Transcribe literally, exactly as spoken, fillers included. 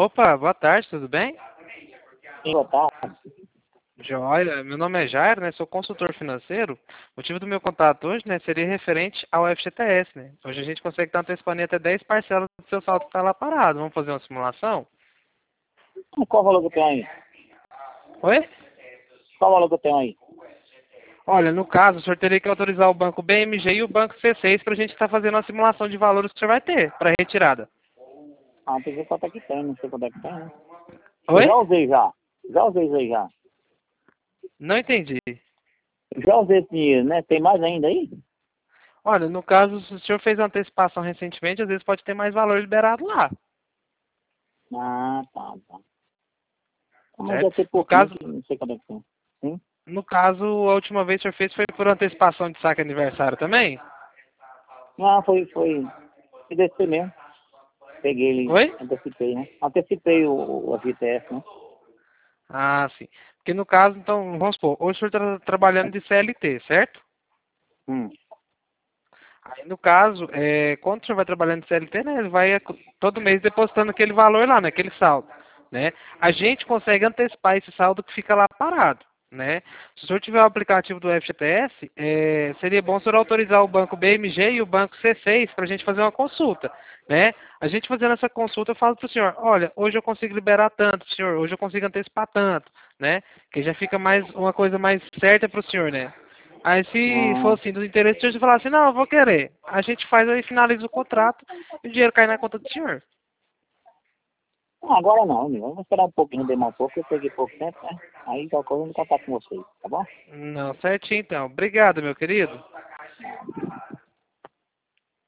Opa, boa tarde, tudo bem? Sim, boa tarde. Joia, meu nome é Jair, né? Sou consultor financeiro. O motivo do meu contato hoje, né, seria referente ao F G T S, né? Hoje a gente consegue estar antecipando em até dez parcelas do seu saldo que está lá parado. Vamos fazer uma simulação? Qual o valor que eu tenho aí? Oi? Qual o valor que eu tenho aí? Olha, no caso, o senhor teria que autorizar o banco B M G e o banco C seis para a gente estar fazendo uma simulação de valores que o senhor vai ter para retirada. Ah, tem que ver quanto é que tem, não sei quanto é que tem, né? Eu Oi? já usei já. Já usei isso aí já. Não entendi. Eu já usei esse dinheiro, né? Tem mais ainda aí? Olha, no caso, se o senhor fez uma antecipação recentemente, às vezes pode ter mais valor liberado lá, Ah, tá, tá. Ah, mas certo? deve ser No pouquinho, caso, que não sei quanto é que tem. Sim? No caso, a última vez que o senhor fez foi por antecipação de saque aniversário também? Ah, foi, foi. Foi desse mesmo. Peguei ele, Oi? antecipei, né? Antecipei o, o F G T S, né? Ah, sim. Porque no caso, então, vamos supor, hoje o senhor está trabalhando de C L T, certo? Hum. Aí, no caso, é, quando o senhor vai trabalhando de C L T, né, ele vai todo mês depositando aquele valor lá, né, aquele saldo, né? A gente consegue antecipar esse saldo que fica lá parado, né? Se o senhor tiver o aplicativo do F G T S, é, seria bom o senhor autorizar o banco B M G e o banco C seis para a gente fazer uma consulta, né? A gente fazendo essa consulta, eu falo para o senhor, olha, hoje eu consigo liberar tanto, senhor, hoje eu consigo antecipar tanto, né? Que já fica mais uma coisa mais certa para o senhor, né? Aí se for Ah, assim, do interesse, se você falar assim, não, eu vou querer. A gente faz aí, finaliza o contrato e o dinheiro cai na conta do senhor. ah, agora não, amigo. Vamos esperar um pouquinho, demar um pouco, eu peguei pouco tempo, né? Aí qualquer coisa eu vou contar com vocês, tá bom? Não, certinho então. Obrigado, meu querido.